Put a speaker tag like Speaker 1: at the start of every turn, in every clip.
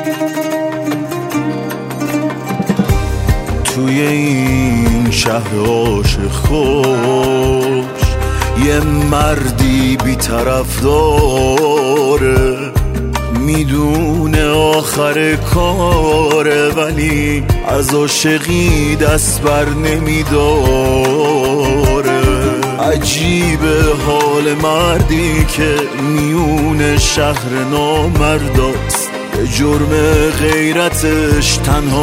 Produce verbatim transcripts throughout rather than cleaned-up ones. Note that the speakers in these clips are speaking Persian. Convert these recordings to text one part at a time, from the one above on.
Speaker 1: توی این شهر عاشق خوش یه مردی بی طرف داره، میدونه آخر کاره ولی از عاشقی دست بر نمیداره. عجیبه حال مردی که میونه شهر نامرداست، به جرم غیرتش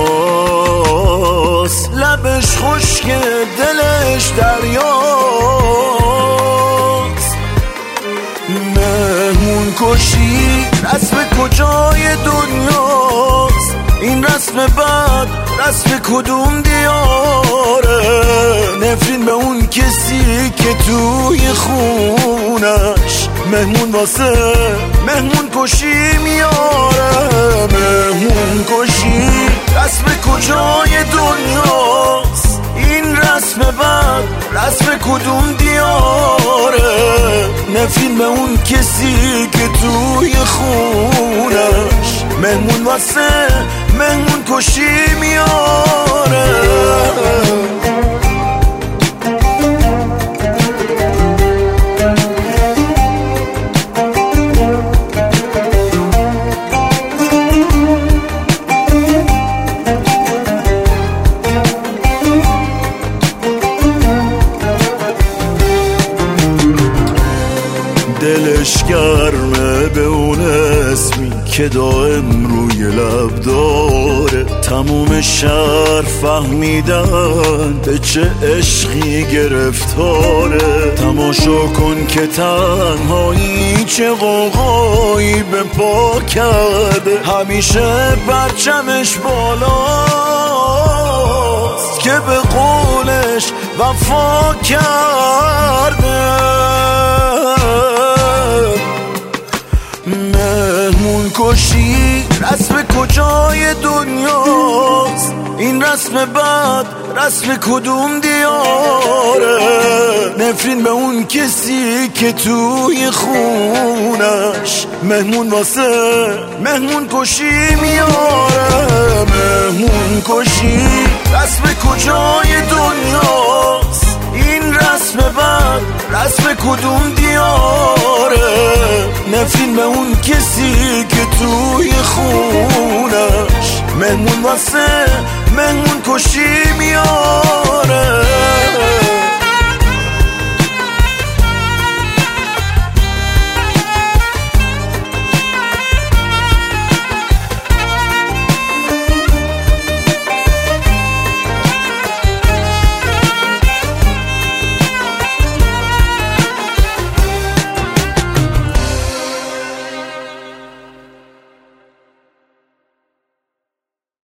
Speaker 1: تنهاست، لبش خشکه دلش دریاست. مهمون کشی رسم کجای دنیاست، این رسم بعد رسم کدوم دیاره؟ نفرین به اون کسی که توی خونش مهمون واسه مهمون کشی میاره. مهمون کشی رسم کجای دنیاست، این رسم بعد رسم کدوم دیاره؟ نفرین به اون کسی که توی خونش مهمون واسه مهمون کشی میاره. دلش گرمه به اون اسمی که دائم روی لب داره، تموم شهر فهمیدن به چه عشقی گرفتاره. تماشا کن که تنهایی چه غوغایی به پا کرده، همیشه پرچمش بالاست که به قولش وفا کرده. مهمون کشی رسم کجای دنیاست، این رسم بعد رسم کدوم دیاره؟ نفرین به اون کسی که توی خونش مهمون واسه مهمون کشی میاره. مهمون کشی رسم کجای دنیاست، این رسم بعد رسم کدوم دیاره؟ نفرین به اون کسی که توی خونش مهمون واسه مهمون کشی میاره.